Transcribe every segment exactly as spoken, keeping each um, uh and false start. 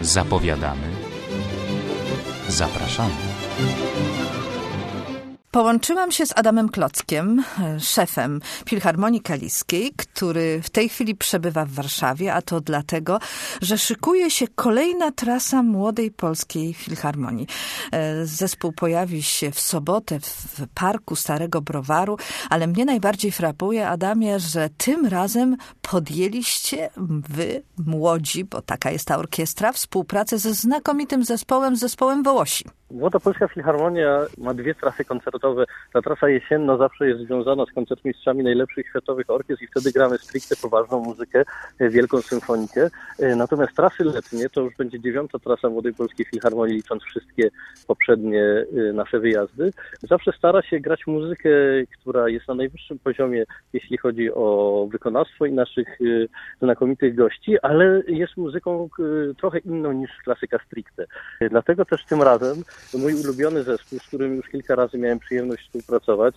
Zapowiadamy. Zapraszamy. Połączyłam się z Adamem Klockiem, szefem Filharmonii Kaliskiej, który w tej chwili przebywa w Warszawie, a to dlatego, że szykuje się kolejna trasa Młodej Polskiej Filharmonii. Zespół pojawi się w sobotę w Parku Starego Browaru, ale mnie najbardziej frapuje, Adamie, że tym razem podjęliście wy, młodzi, bo taka jest ta orkiestra, współpracę ze znakomitym zespołem, zespołem Wołosi. Młoda Polska Filharmonia ma dwie trasy koncertowe. Ta trasa jesienna zawsze jest związana z koncertmistrzami najlepszych światowych orkiestr i wtedy gramy stricte poważną muzykę, wielką symfonikę. Natomiast trasy letnie to już będzie dziewiąta trasa Młodej Polskiej Filharmonii, licząc wszystkie poprzednie nasze wyjazdy. Zawsze stara się grać muzykę, która jest na najwyższym poziomie, jeśli chodzi o wykonawstwo i naszych znakomitych gości, ale jest muzyką trochę inną niż klasyka stricte. Dlatego też tym razem mój ulubiony zespół, z którym już kilka razy miałem przyjemność współpracować,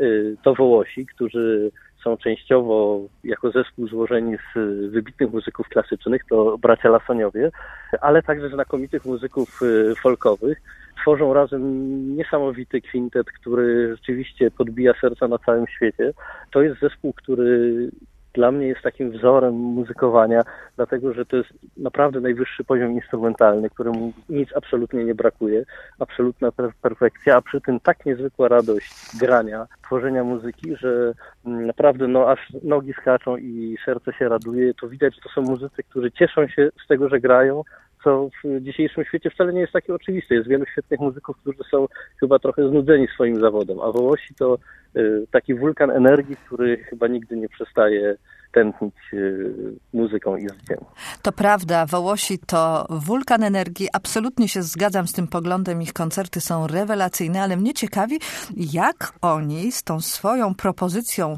to Wołosi, którzy są częściowo jako zespół złożeni z wybitnych muzyków klasycznych, to bracia Lasoniowie, ale także znakomitych muzyków folkowych. Tworzą razem niesamowity kwintet, który rzeczywiście podbija serca na całym świecie. To jest zespół, który dla mnie jest takim wzorem muzykowania, dlatego że to jest naprawdę najwyższy poziom instrumentalny, któremu nic absolutnie nie brakuje, absolutna perfekcja, a przy tym tak niezwykła radość grania, tworzenia muzyki, że naprawdę no aż nogi skaczą i serce się raduje. To widać, że to są muzycy, którzy cieszą się z tego, że grają, co w dzisiejszym świecie wcale nie jest takie oczywiste. Jest wielu świetnych muzyków, którzy są chyba trochę znudzeni swoim zawodem, a Wołosi to y, taki wulkan energii, który chyba nigdy nie przestaje tętnić y, muzyką i życiem. To prawda, Wołosi to wulkan energii. Absolutnie się zgadzam z tym poglądem. Ich koncerty są rewelacyjne, ale mnie ciekawi, jak oni z tą swoją propozycją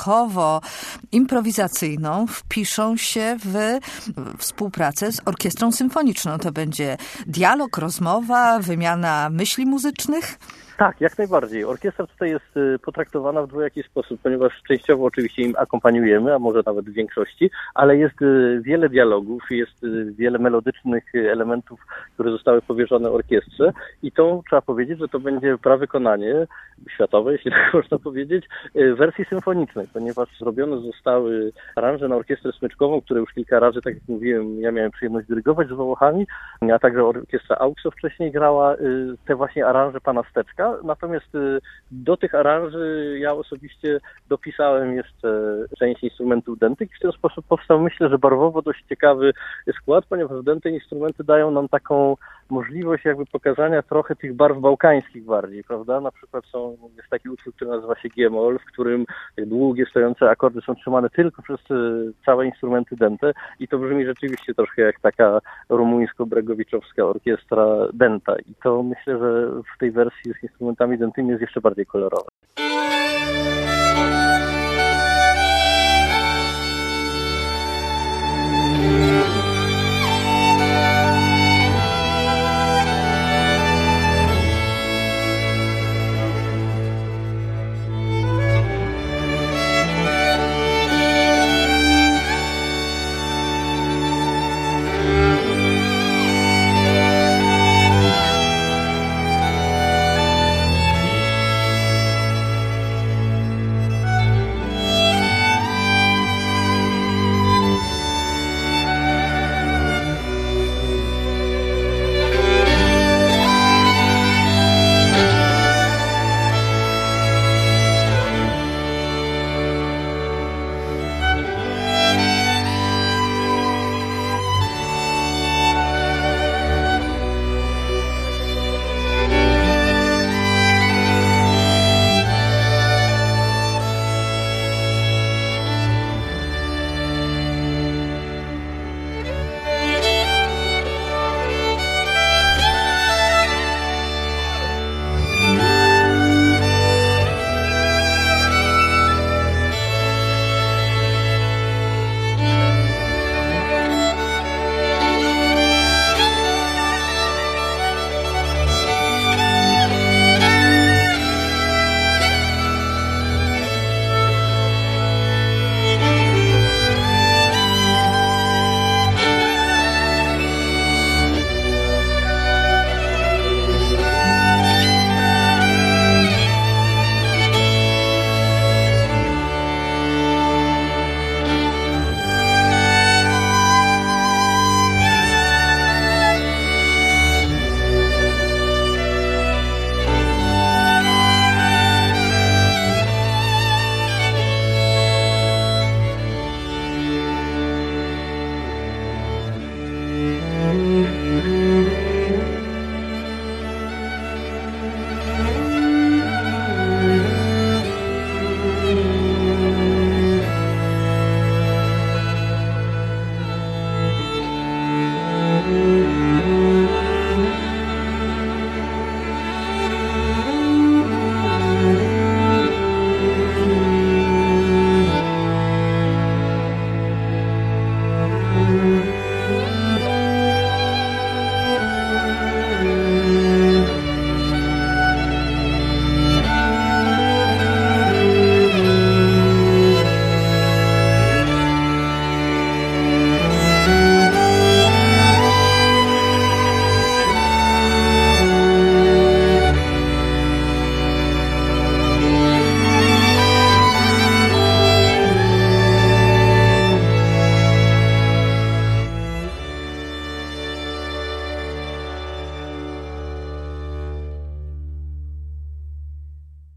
folkowo-improwizacyjną wpiszą się w współpracę z orkiestrą symfoniczną. To będzie dialog, rozmowa, wymiana myśli muzycznych? Tak, jak najbardziej. Orkiestra tutaj jest potraktowana w dwojaki sposób, ponieważ częściowo oczywiście im akompaniujemy, a może nawet w większości, ale jest wiele dialogów, jest wiele melodycznych elementów, które zostały powierzone orkiestrze i to trzeba powiedzieć, że to będzie prawykonanie światowe, jeśli tak można powiedzieć, wersji symfonicznej, ponieważ zrobione zostały aranże na orkiestrę smyczkową, które już kilka razy, tak jak mówiłem, ja miałem przyjemność dyrygować z Wołochami, a także orkiestra Auxo wcześniej grała te właśnie aranże pana Steczka. Natomiast do tych aranży ja osobiście dopisałem jeszcze część instrumentów dętych i w ten sposób powstał, myślę, że barwowo dość ciekawy skład, ponieważ dęte instrumenty dają nam taką możliwość jakby pokazania trochę tych barw bałkańskich bardziej, prawda? Na przykład są, jest taki utwór, który nazywa się G-moll, w którym długie, stojące akordy są trzymane tylko przez całe instrumenty dęte i to brzmi rzeczywiście troszkę jak taka rumuńsko-bregowiczowska orkiestra dęta i to myślę, że w tej wersji z instrumentami dętymi jest jeszcze bardziej kolorowe.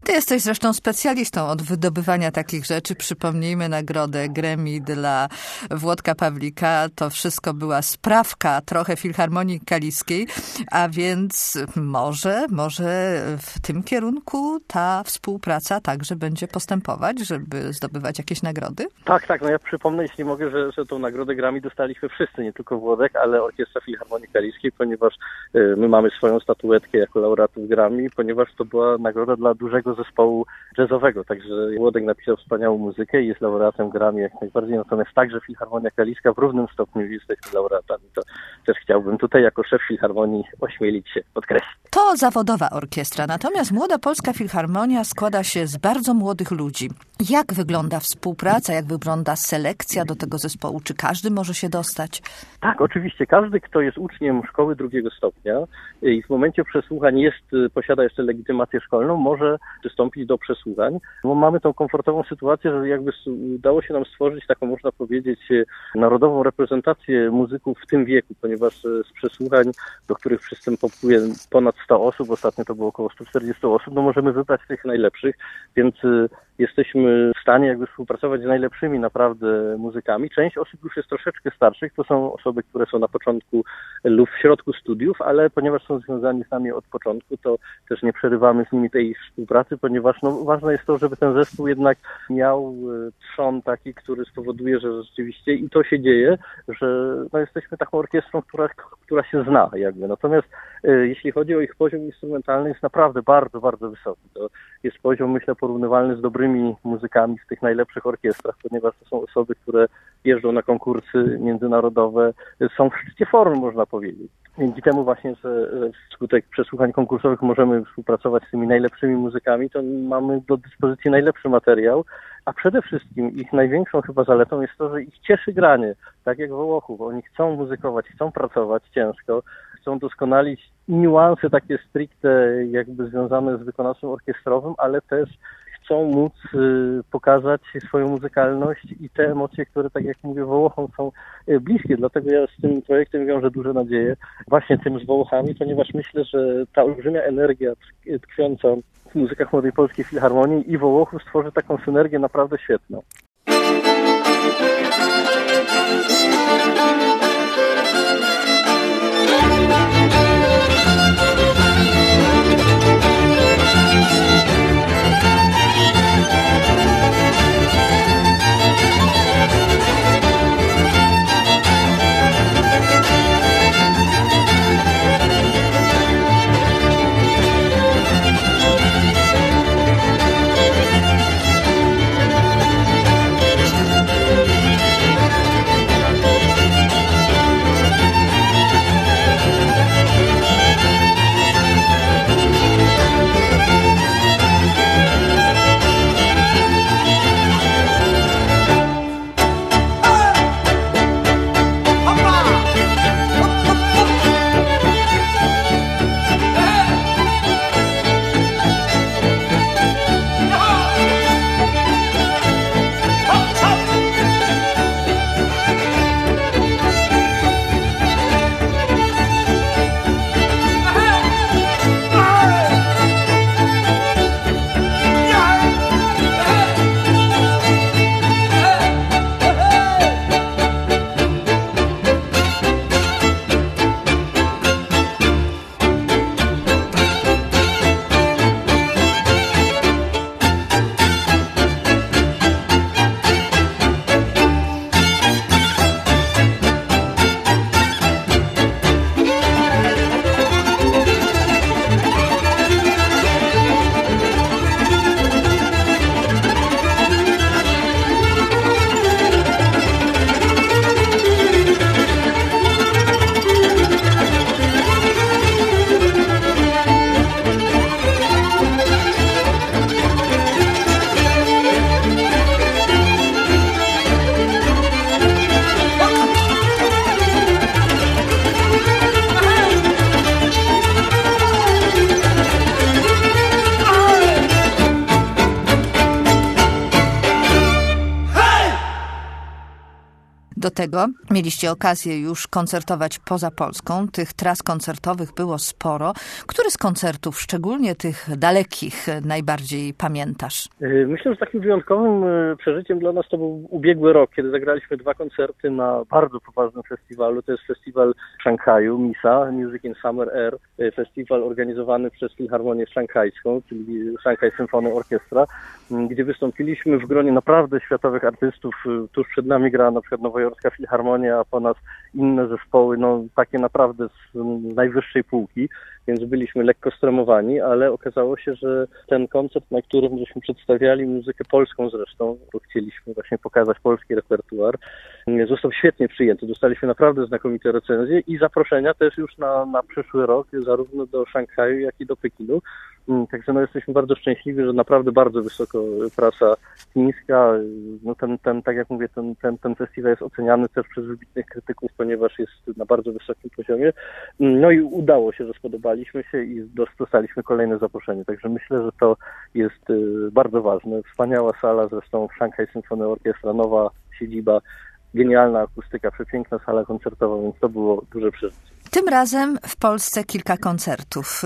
Ty jesteś zresztą specjalistą od wydobywania takich rzeczy. Przypomnijmy nagrodę Grammy dla Włodka Pawlika. To wszystko była sprawka trochę Filharmonii Kaliskiej, a więc może, może w tym kierunku ta współpraca także będzie postępować, żeby zdobywać jakieś nagrody? Tak, tak. No ja przypomnę, jeśli mogę, że, że tą nagrodę Grammy dostaliśmy wszyscy, nie tylko Włodek, ale Orkiestra Filharmonii Kaliskiej, ponieważ y, my mamy swoją statuetkę jako laureatów Grammy, ponieważ to była nagroda dla dużego zespołu jazzowego. Także Włodek napisał wspaniałą muzykę i jest laureatem Grammy jak najbardziej. Natomiast także Filharmonia Kaliska w równym stopniu jesteśmy laureatami. To też chciałbym tutaj jako szef Filharmonii ośmielić się podkreślić. To zawodowa orkiestra, natomiast Młoda Polska Filharmonia składa się z bardzo młodych ludzi. Jak wygląda współpraca, jak wygląda selekcja do tego zespołu? Czy każdy może się dostać? Tak, oczywiście. Każdy, kto jest uczniem szkoły drugiego stopnia i w momencie przesłuchań jest, posiada jeszcze legitymację szkolną, może przystąpić do przesłuchań. Bo mamy tą komfortową sytuację, że jakby udało się nam stworzyć taką, można powiedzieć, narodową reprezentację muzyków w tym wieku, ponieważ z przesłuchań, do których przystępuje ponad sto osób, ostatnio to było około sto czterdzieści osób, no możemy wybrać tych najlepszych, więc jesteśmy w stanie jakby współpracować z najlepszymi naprawdę muzykami. Część osób już jest troszeczkę starszych, to są osoby, które są na początku lub w środku studiów, ale ponieważ są związani z nami od początku, to też nie przerywamy z nimi tej współpracy, ponieważ no, ważne jest to, żeby ten zespół jednak miał trzon taki, który spowoduje, że rzeczywiście i to się dzieje, że no, jesteśmy taką orkiestrą, która, która się zna jakby. Natomiast e, jeśli chodzi o ich poziom instrumentalny, jest naprawdę bardzo, bardzo wysoki. To jest poziom, myślę, porównywalny z dobrymi muzykami w tych najlepszych orkiestrach, ponieważ to są osoby, które jeżdżą na konkursy międzynarodowe, są w szczycie formy, można powiedzieć. Dzięki temu właśnie, że wskutek przesłuchań konkursowych możemy współpracować z tymi najlepszymi muzykami, to mamy do dyspozycji najlepszy materiał, a przede wszystkim ich największą chyba zaletą jest to, że ich cieszy granie, tak jak Wołochów. Oni chcą muzykować, chcą pracować ciężko, chcą doskonalić niuanse takie stricte jakby związane z wykonawstwem orkiestrowym, ale też chcą móc y, pokazać swoją muzykalność i te emocje, które, tak jak mówię, Wołochom są y, bliskie. Dlatego ja z tym projektem wiążę duże nadzieje, właśnie tym z Wołochami, ponieważ myślę, że ta olbrzymia energia tkwiąca w muzykach Młodej Polskiej Filharmonii i Wołochów stworzy taką synergię naprawdę świetną. tego mieliście okazję już koncertować poza Polską. Tych tras koncertowych było sporo. Który z koncertów, szczególnie tych dalekich, najbardziej pamiętasz? Myślę, że takim wyjątkowym przeżyciem dla nas to był ubiegły rok, kiedy zagraliśmy dwa koncerty na bardzo poważnym festiwalu. To jest festiwal w Szanghaju, MISA, Music in Summer Air, festiwal organizowany przez Filharmonię Szanghajską, czyli Shanghai Symphony Orchestra, gdzie wystąpiliśmy w gronie naprawdę światowych artystów. Tuż przed nami grała na przykład Nowojorska Filharmonia, a po nas inne zespoły, no takie naprawdę z najwyższej półki, więc byliśmy lekko stremowani, ale okazało się, że ten koncert, na którym żeśmy przedstawiali muzykę polską zresztą, bo chcieliśmy właśnie pokazać polski repertuar, został świetnie przyjęty. Dostaliśmy naprawdę znakomite recenzje i zaproszenia też już na, na przyszły rok, zarówno do Szanghaju, jak i do Pekinu. Także no jesteśmy bardzo szczęśliwi, że naprawdę bardzo wysoko prasa chińska, no ten, ten, tak jak mówię, ten, ten, ten festiwal jest oceniany też przez wybitnych krytyków, ponieważ jest na bardzo wysokim poziomie. No i udało się, że spodobaliśmy się i dostaliśmy kolejne zaproszenie. Także myślę, że to jest bardzo ważne. Wspaniała sala, zresztą Shanghai Symphony Orchestra, nowa siedziba, genialna akustyka, przepiękna sala koncertowa, więc to było duże przeżycie. Tym razem w Polsce kilka koncertów.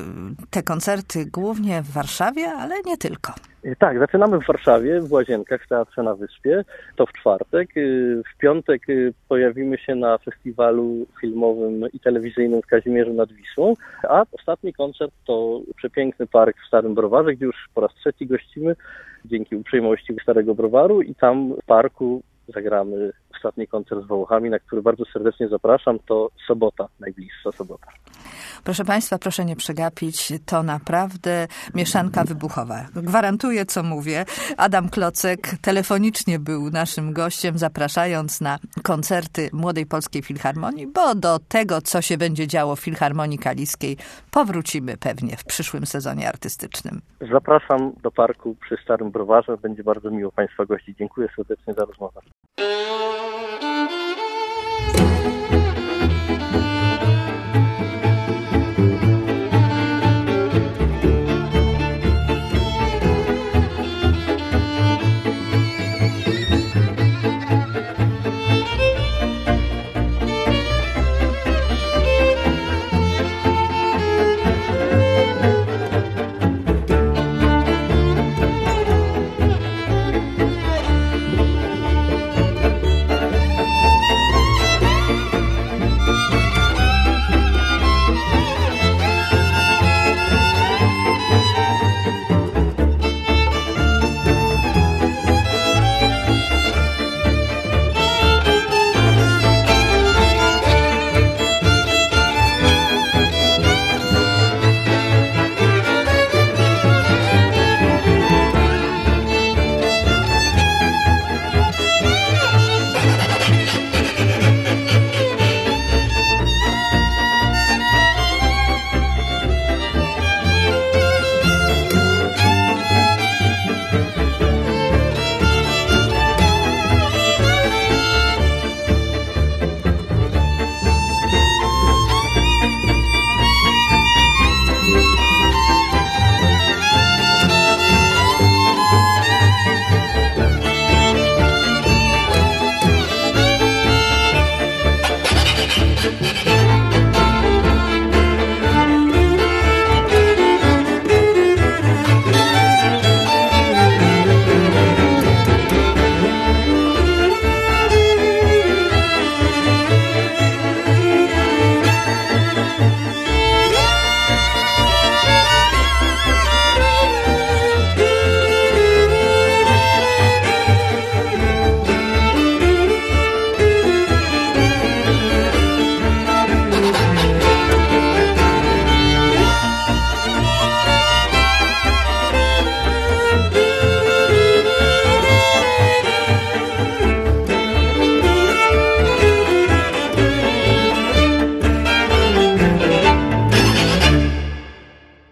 Te koncerty głównie w Warszawie, ale nie tylko. Tak, zaczynamy w Warszawie, w Łazienkach, w Teatrze na Wyspie. To w czwartek. W piątek pojawimy się na festiwalu filmowym i telewizyjnym w Kazimierzu nad Wisłą, a ostatni koncert to przepiękny park w Starym Browarze, gdzie już po raz trzeci gościmy dzięki uprzejmości Starego Browaru i tam w parku zagramy ostatni koncert z Wołochami, na który bardzo serdecznie zapraszam. To sobota, najbliższa sobota. Proszę Państwa, proszę nie przegapić. To naprawdę mieszanka wybuchowa. Gwarantuję, co mówię. Adam Klocek telefonicznie był naszym gościem, zapraszając na koncerty Młodej Polskiej Filharmonii, bo do tego, co się będzie działo w Filharmonii Kaliskiej, powrócimy pewnie w przyszłym sezonie artystycznym. Zapraszam do parku przy Starym Browarze. Będzie bardzo miło Państwa gościć. Dziękuję serdecznie za rozmowę.